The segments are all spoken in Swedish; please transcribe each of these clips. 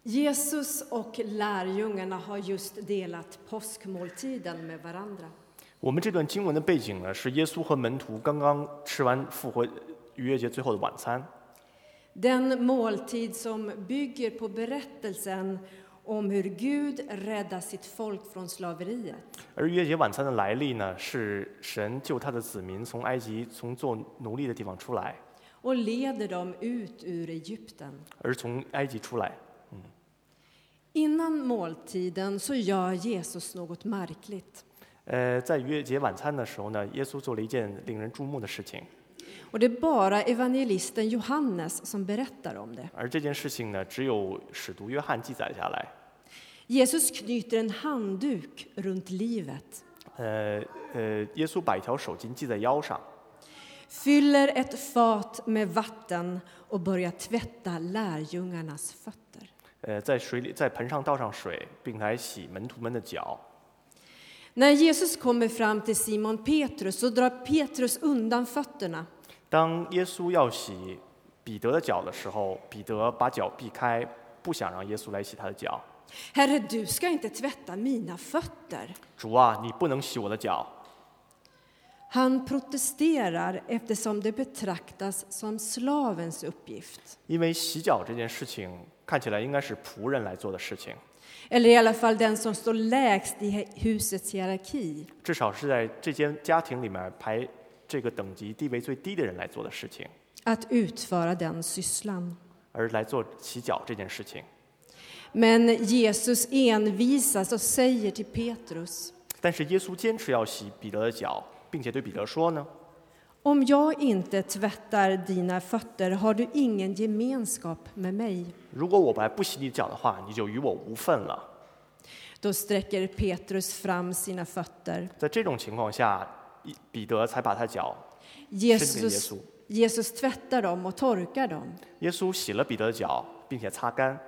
Jesus och lärjungarna har just delat påskmåltiden med varandra. 我们这段经文的背景呢，是耶稣和门徒刚刚吃完复活逾越节最后的晚餐。 Den måltid som bygger på berättelsen om hur Gud räddar sitt folk från slaveriet. 而逾越节晚餐的来历呢，是神救他的子民从埃及从做奴隶的地方出来， Och leder dem ut ur Egypten. 而从埃及出来。 Innan måltiden så gör Jesus något märkligt. 在逾越节晚餐的时候呢，耶稣做了一件令人注目的事情。 Och det är bara evangelisten Johannes som berättar om det. 而这件事情呢，只有使徒约翰记载下来。 Jesus knyter en handduk runt livet. 耶稣把一条手巾系在腰上， Fyller ett fat med vatten och börjar tvätta lärjungarnas fötter. 在盆上倒上水，并来洗门徒们的脚。 När Jesus kommer fram till Simon Petrus så drar Petrus undan fötterna. 当耶稣要洗彼得的脚的时候，彼得把脚避开，不想让耶稣来洗他的脚。 Herre, du ska inte tvätta mina fötter. 主啊，你不能洗我的脚。 Han protesterar eftersom det betraktas som slavens uppgift. 因为洗脚这件事情看起来应该是仆人来做的事情， Eller i alla fall den som står lägst i husets hierarki. 至少是在这间家庭里面排这个等级地位最低的人来做的事情， Att utföra den sysslan. 而来做洗脚这件事情。 Men Jesus envisas och säger till Petrus: 但是耶稣坚持要洗彼得的脚，并且对彼得说呢， Om jag inte tvättar dina fötter har du ingen gemenskap med mig. 如果我不洗你脚的话，你就与我无份了。 Då sträcker Petrus fram sina fötter. 在这种情况下，彼得才把他脚伸给耶稣。 Jesus tvättar dem och torkar dem. 耶稣洗了彼得的脚，并且擦干。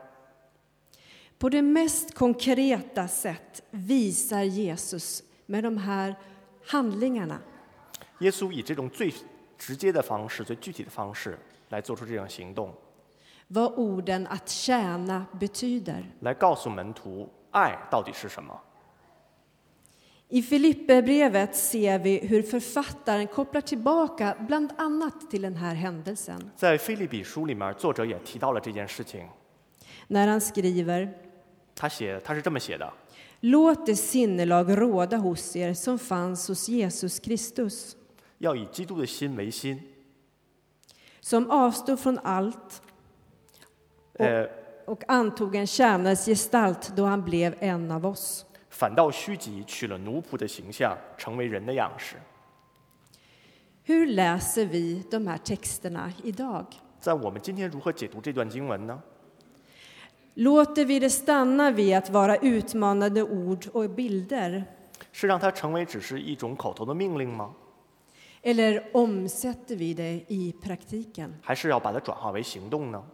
På det mest konkreta sätt visar Jesus med de här handlingarna 耶稣以这种最直接的方式、最具体的方式来做出这样行动， vad orden att tjäna betyder. 来告诉门徒爱到底是什么。 I Filipperbrevet ser vi hur författaren kopplar tillbaka bland annat till den här händelsen. 在腓立比书里面，作者也提到了这件事情。 När han skriver: 他是这么写的： Låt det sinnelag råda hos er som fanns hos Jesus Kristus, 要以基督的心为心， som avstod från allt och antog en tjänares gestalt då han blev en av oss. 反倒虚己，取了奴仆的形象，成为人的样式。 Hur läser vi de här texterna idag? 在我们今天如何解读这段经文呢？ Låter vi det stanna vid att vara utmanande ord och bilder? 是让它成为只是一种口头的命令吗？ Eller omsätter vi det i praktiken? 还是要把它转化为行动呢？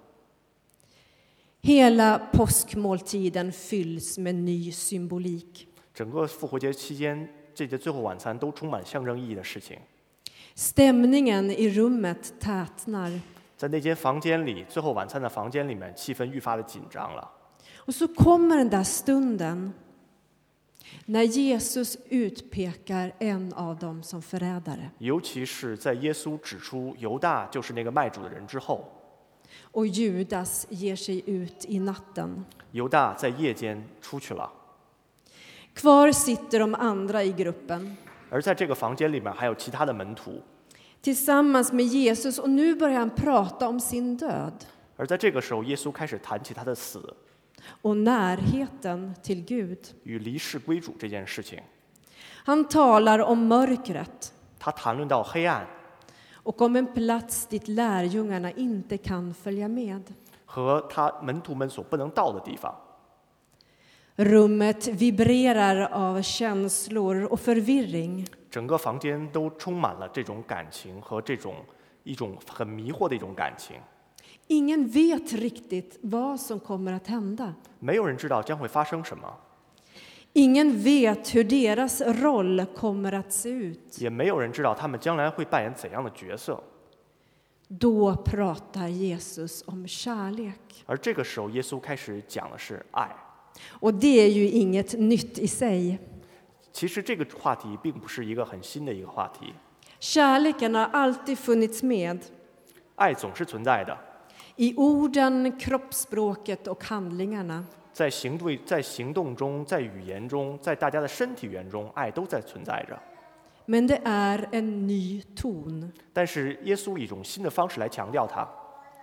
Hela påskmåltiden fylls med ny symbolik. 整个复活节期间，这节最后晚餐都充满象征意义的事情。 Stämningen i rummet tätnar. 在那间房间里，最后晚餐的房间里面，气氛愈发的紧张了。 Och så kommer den där stunden när Jesus utpekar en av dem som förrädare. 尤其是在耶稣指出犹大就是那个卖主的人之后， Och Judas ger sig ut i natten. 犹大在夜间出去了， Kvar sitter de andra i gruppen 而在这个房间里面还有其他的门徒， tillsammans med Jesus, och nu börjar han prata om sin död 而在这个时候，耶稣开始谈起他的死 och närheten till Gud. 与离世归主这件事情。 Han talar om mörkret 他谈论到黑暗 och om en plats dit lärjungarna inte kan följa med. 和他门徒们所不能到的地方。 Rummet vibrerar av känslor och förvirring. 整个房间都充满了这种感情和一种很迷惑的一种感情。 Ingen vet riktigt vad som kommer att hända. 没有人知道将会发生什么， Ingen vet hur deras roll kommer att se ut. 也没有人知道他们将来会扮演怎样的角色。 Då pratar Jesus om kärlek. 而这个时候，耶稣开始讲的是爱。 Och det är ju inget nytt i sig. 其实这个话题并不是一个很新的一个话题， Kärleken har alltid funnits med 爱总是存在的， i orden, kroppsspråket och handlingarna. 在行动中，在语言中，在大家的身体语言中，爱都在存在着。 Men det är en ny ton. 但是耶稣以一种新的方式来强调它。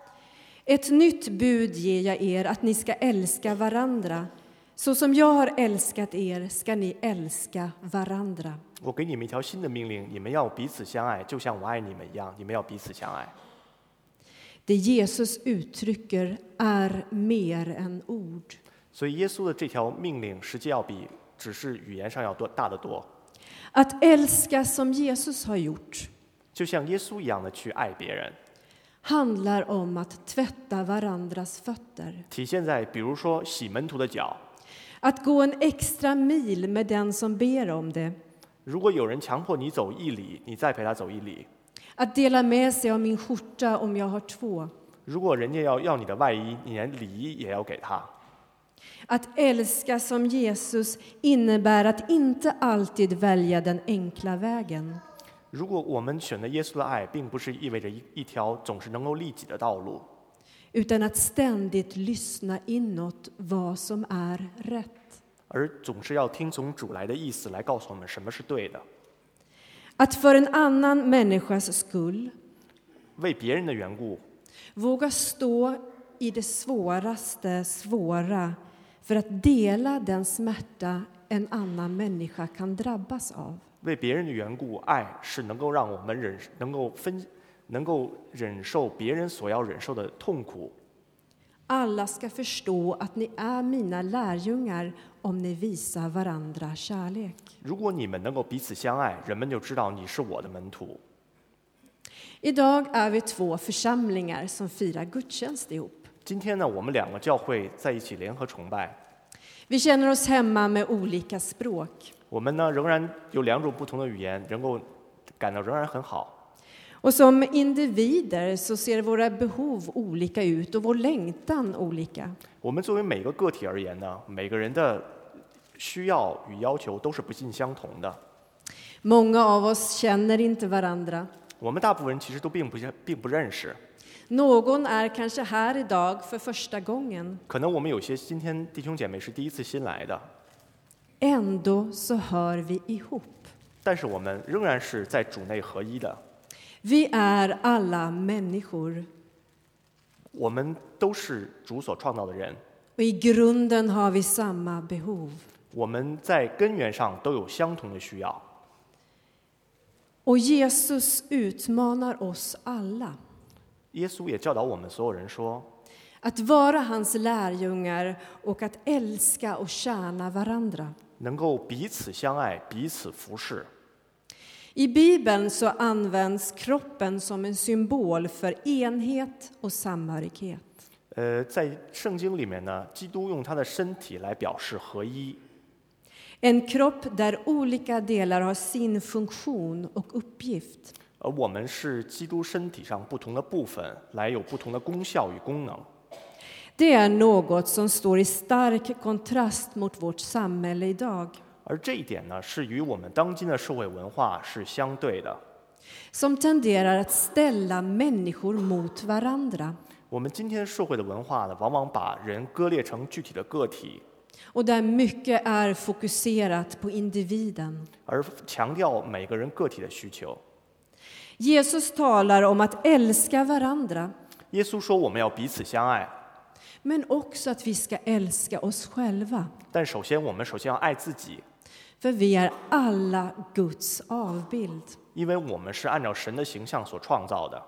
Ett nytt bud ger jag er, att ni ska älska varandra. Så som jag har älskat er ska ni älska varandra. 我给你们一条新的命令，你们要彼此相爱，就像我爱你们一样，你们要彼此相爱。 Det Jesus uttrycker är mer än ord. 所以耶稣的这条命令实际要比只是语言上要大得多。 Att älska som Jesus har gjort 就像耶稣一样的去爱别人， handlar om att tvätta varandras fötter. 体现在比如说洗门徒的脚。 Att gå en extra mil med den som ber om det. 如果有人强迫你走一里，你再陪他走一里； Att dela med sig av min skjorta om jag har 2. 如果人家要你的外衣，你连里衣也要给他。 Att älska som Jesus innebär att inte alltid välja den enkla vägen. 如果我们选择耶稣的爱，并不是意味着一条总是能够利己的道路， Utan att ständigt lyssna inåt vad som är rätt. 而总是要听从主来的意思来告诉我们什么是对的。 Att för en annan människas skull 为别人的缘故， våga stå i det svåraste svåra för att dela den smärta en annan människa kan drabbas av. 为别人的缘故，爱是能够让我们能够忍受别人所要忍受的痛苦。 Alla ska förstå att ni är mina lärjungar om ni visar varandra kärlek. 如果你们能够彼此相爱，人们就知道你是我的门徒。 Idag är vi 2 församlingar som firar gudstjänst ihop. 今天呢，我们2个教会在一起联合崇拜。 Vi känner oss hemma med olika språk. 我们呢仍然有2种不同的语言，能够感到仍然很好。 Och som individer så ser våra behov olika ut och vår längtan olika. 我们作为每个个体而言呢，每个人的需要与要求都是不尽相同的。 Många av oss känner inte varandra. 我们大部分人其实都并不认识。 Någon är kanske här idag för första gången. 可能我们有些今天弟兄姐妹是第一次新来的， Ändå så hör vi ihop. 但是我们仍然是在主内合一的。 Vi är alla människor. 我们都是主所创造的人， Och i grunden har vi samma behov. 我们在根源上都有相同的需要。 Och Jesus utmanar oss alla. 耶稣也教导我们所有人说， Att vara hans lärjungar och att älska och tjäna varandra. 能够彼此相爱，彼此服侍。 I Bibeln så används kroppen som en symbol för enhet och samhörighet. 在圣经里面呢，基督用他的身体来表示合一。 En kropp där olika delar har sin funktion och uppgift. 而我们是基督身体上不同的部分，来有不同的功效与功能。 Det är något som står i stark kontrast mot vårt samhälle idag. 而这一点呢，是与我们当今的社会文化是相对的。 Som tenderar att ställa människor mot varandra. 我们今天社会的文化呢，往往把人割裂成具体的个体， Och där mycket är fokuserat på individen. 而强调每个人个体的需求。 Jesus talar om att älska varandra. 耶稣说我们要彼此相爱， Men också att vi ska älska oss själva. 但我们首先要爱自己， För vi är alla Guds avbild. 因为我们是按照神的形象所创造的。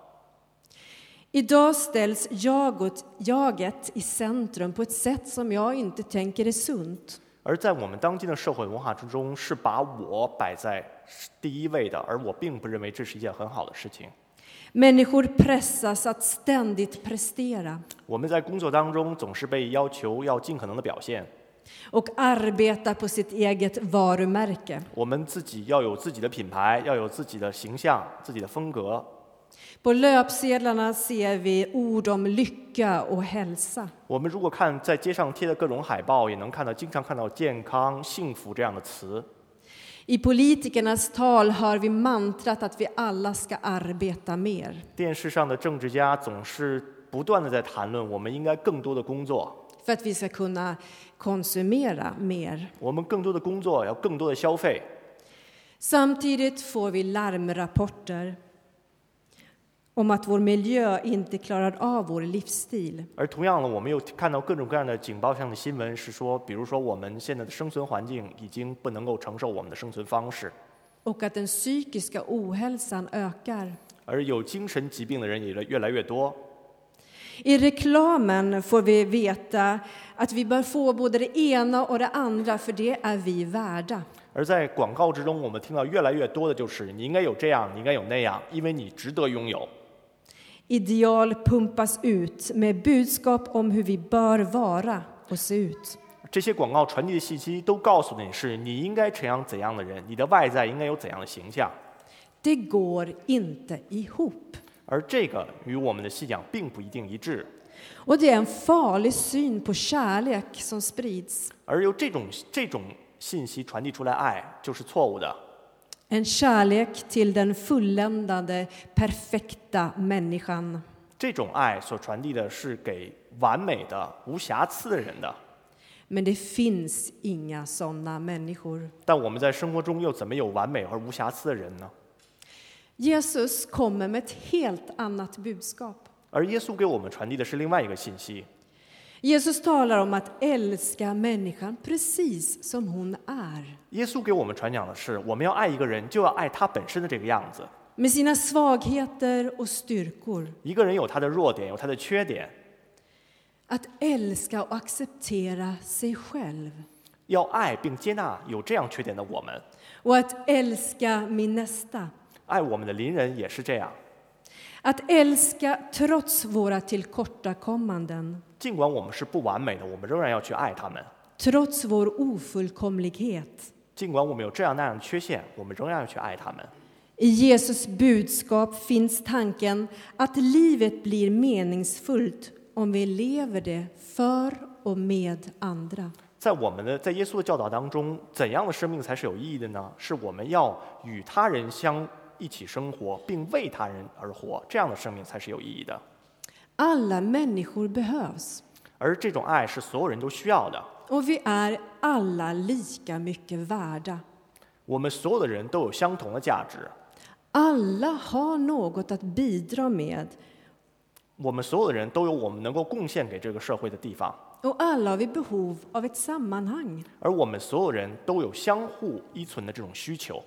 Idag ställs jaget i centrum på ett sätt som jag inte tänker är sunt. 而在我们当今的社会文化之中，是把我摆在第一位的，而我并不认为这是一件很好的事情。 Människor pressas att ständigt prestera 我们在工作当中总是被要求要尽可能的表现， och arbeta på sitt eget varumärke. 我们自己要有自己的品牌，要有自己的形象、自己的风格。 På löpsedlarna ser vi ord om lycka och hälsa. 我们如果看在街上贴的各种海报，也能经常看到健康、幸福这样的词。 I politikernas tal hör vi mantrat att vi alla ska arbeta mer. 电视上的政治家总是不断的在谈论，我们应该更多的工作， För att vi ska kunna konsumera mer. 我们更多的工作要更多的消费。 Samtidigt får vi larmrapporter om att vår miljö inte klarar av vår livsstil. 而同样的，我们又看到各种各样的警报上的新闻，是说，比如说我们现在的生存环境已经不能够承受我们的生存方式， Och att den psykiska ohälsan ökar. 而有精神疾病的人也越来越多。 I reklamen får vi veta att vi bör få både det ena och det andra, för det är vi värda. 而在广告之中，我们听到越来越多的就是你应该有这样，你应该有那样，因为你值得拥有。 Ideal pumpas ut med budskap om hur vi bör vara och se ut. 这些广告传递的信息都告诉你是你应该成怎样的人，你的外在应该有怎样的形象。 Det går inte ihop. 而这个与我们的信仰并不一定一致。 Och det är en farlig syn på kärlek som sprids. 而由这种信息传递出来，爱就是错误的。 En kärlek till den fulländade, perfekta människan. 这种爱所传递的是给完美的、无瑕疵的人的。 Men det finns inga sådana människor. 但我们在生活中又怎么有完美而无瑕疵的人呢？ Jesus kommer med ett helt annat budskap. 而耶稣给我们传递的是另外一个信息。 Jesus talar om att älska människan precis som hon är. 耶稣给我们传讲的是，我们要爱一个人，就要爱他本身的这个样子。 Med sina svagheter och styrkor. 一个人有他的弱点，有他的缺点， Att älska och acceptera sig själv. 要爱并接纳有这样缺点的我们。 Och att älska min nästa. 爱我们的邻人也是这样。 Att älska trots våra tillkortakommanden. 尽管我们是不完美的，我们仍然要去爱他们。 Trots vår ofullkomlighet. 尽管我们有这样那样的缺陷，我们仍然要去爱他们。 I Jesus budskap finns tanken att livet blir meningsfullt om vi lever det för och med andra. 在耶稣的教导当中，怎样的生命才是有意义的呢？是我们要与他人一起生活，并为他人而活，这样的生命才是有意义的。 Alla människor behövs. 而这种爱是所有人都需要的。 Och vi är alla lika mycket värda. 我们所有的人都有相同的价值。 Alla har något att bidra med. 我们所有的人都有我们能够贡献给这个社会的地方。 Och alla har vi behov av ett sammanhang. 而我们所有人都有相互依存的这种需求。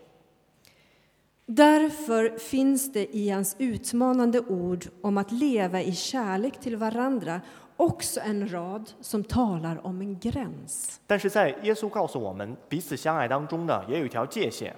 Därför finns det i hans utmanande ord om att leva i kärlek till varandra också en rad som talar om en gräns. 但是在耶稣告诉我们彼此相爱当中呢，也有一条界限。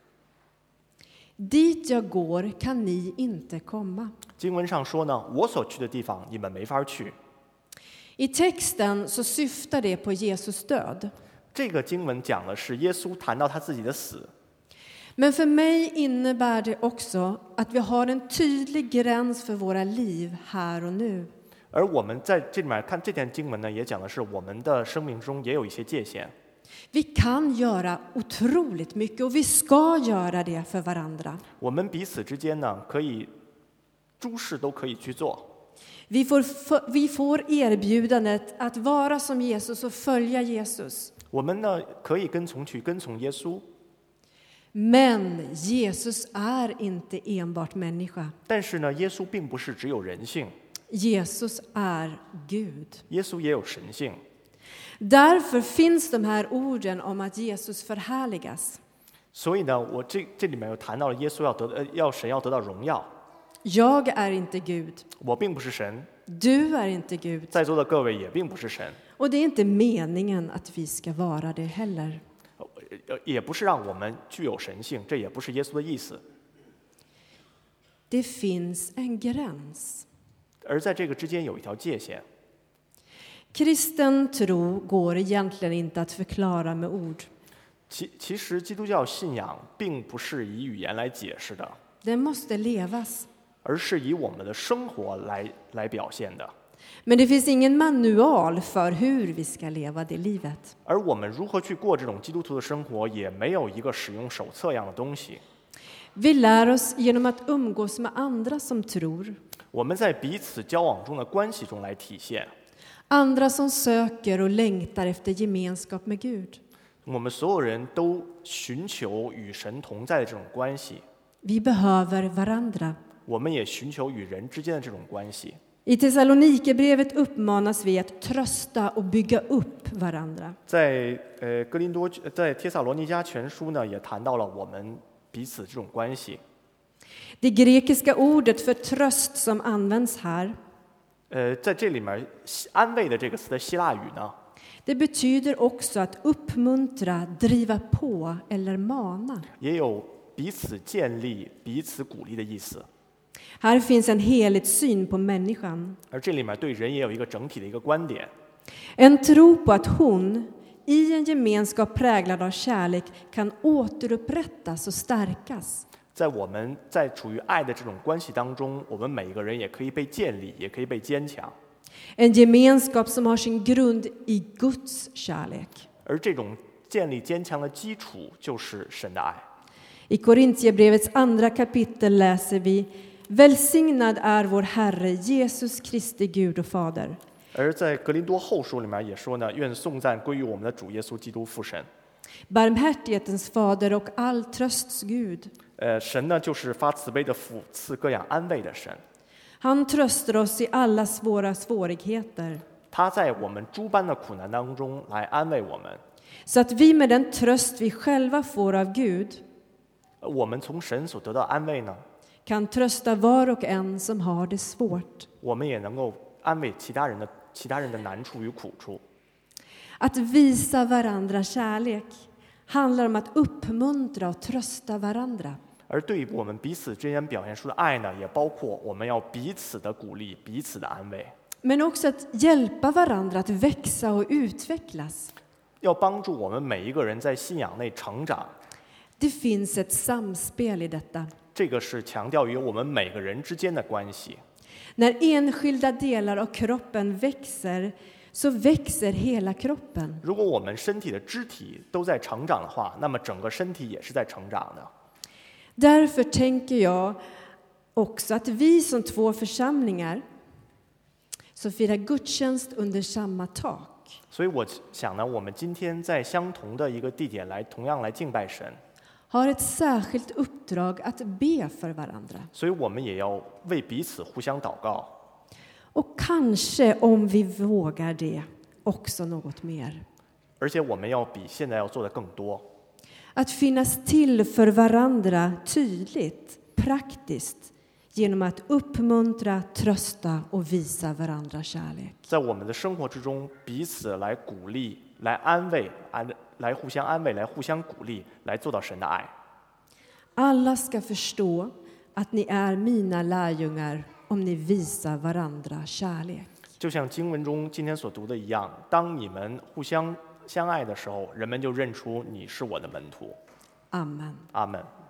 Dit jag går kan ni inte komma. 经文上说呢，我所去的地方你们没法去。 I texten så syftar det på Jesus död. 这个经文讲的是耶稣谈到他自己的死。 Men för mig innebär det också att vi har en tydlig gräns för våra liv här och nu. 而我们在这里面看这段经文呢，也讲的是我们的生命中也有一些界限。 Vi kan göra otroligt mycket och vi ska göra det för varandra. 我们彼此之间呢，可以诸事都可以去做。 Vi får erbjudandet att vara som Jesus och följa Jesus. 我们呢，可以跟从耶稣。 Men Jesus är inte enbart människa. 但是呢，耶稣并不是只有人性， Jesus är Gud. 耶稣也有神性。 Därför finns de här orden om att Jesus förhärligas. 所以呢，我这里面有谈到了耶稣神要得到荣耀。 Jag är inte Gud. 我并不是神， Du är inte Gud. 在座的各位也并不是神， Och det är inte meningen att vi ska vara det heller. 也不是让我们具有神性，这也不是耶稣的意思。 Det finns en gräns. 而在这个之间有一条界限。 Kristen tro går egentligen inte att förklara med ord. 其实基督教信仰并不是以语言来解释的， Den måste levas. 而是以我们的生活来表现的。 Men det finns ingen manual för hur vi ska leva det livet. 而我们如何去过这种基督徒的生活，也没有一个使用手册样的东西。 Vi lär oss genom att umgås med andra som tror. 我们在彼此交往中的关系中来体现。 Andra som söker och längtar efter gemenskap med Gud. 我们所有人都寻求与神同在的这种关系。 Vi behöver varandra. 我们也寻求与人之间的这种关系。 I Thessalonikerbrevet uppmanas vi att trösta och bygga upp varandra. 在帖撒罗尼迦全书呢，也谈到了我们彼此这种关系。 Det grekiska ordet för tröst som används här, 在这里面安慰的这个词的希腊语呢， det betyder också att uppmuntra, driva på eller mana. 也有彼此建立、彼此鼓励的意思。 Här finns en helhetssyn på människan. 而这里面对人也有一个整体的一个观点。 En tro på att hon, i en gemenskap präglad av kärlek, kan återupprättas och stärkas. 在我们在处于爱的这种关系当中，我们每一个人也可以被建立，也可以被坚强。 En gemenskap som har sin grund i Guds kärlek. 而这种建立坚强的基础就是神的爱。 I Korintierbrevets 2 kapitel läser vi: Välsignad är vår Herre Jesus Kristi Gud och Fader. 而在格林多后书里面也说呢，愿颂赞归于我们的主耶稣基督父神。 Barmhärtighetens fader och all trösts Gud. 神呢就是发慈悲的父，赐各样安慰的神。 Han tröstar oss i allas våra svårigheter. 他在我们诸般的苦难当中来安慰我们， Så att vi med den tröst vi själva får av Gud 我们从神所得到安慰呢， kan trösta var och en som har det svårt. 我们也能够安慰其他人的难处与苦处。 Att visa varandra kärlek handlar om att uppmuntra och trösta varandra. 而对于我们彼此之间表现出的爱呢，也包括我们要彼此的鼓励、彼此的安慰， Men också att hjälpa varandra att växa och utvecklas. 要帮助我们每一个人在信仰内成长。 Det finns ett samspel i detta. 这个是强调于我们每个人之间的关系。 När enskilda delar av kroppen växer, så växer hela kroppen. 如果我们身体的肢体都在成长的话，那么整个身体也是在成长的。 Därför tänker jag också att vi som 2 församlingar som firar gudstjänst under samma tak 所以我想呢，我们今天在相同的一个地点同样来敬拜神， har ett särskilt uppdrag att be för varandra. 所以我们也要为彼此互相祷告。 Och kanske, om vi vågar det, också något mer. 而且我们要比现在要做的更多。 Att finnas till för varandra tydligt, praktiskt, genom att uppmuntra, trösta och visa varandra kärlek. 在我们的生活之中，彼此来鼓励、来安慰、来互相安慰、来互相鼓励，来做到神的爱。 Alla ska förstå att ni är mina lärjungar om ni visar varandra kärlek. 就像经文中今天所读的一样，当你们互相相爱的时候，人们就认出你是我的门徒。 Amen. 阿门。